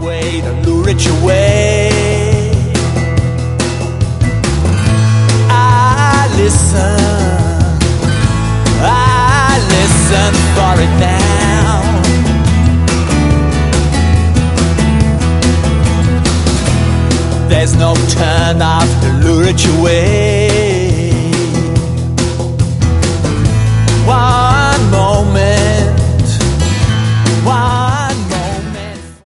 way to lure it your way. I listen for it now. There's no turn off to lure it your way.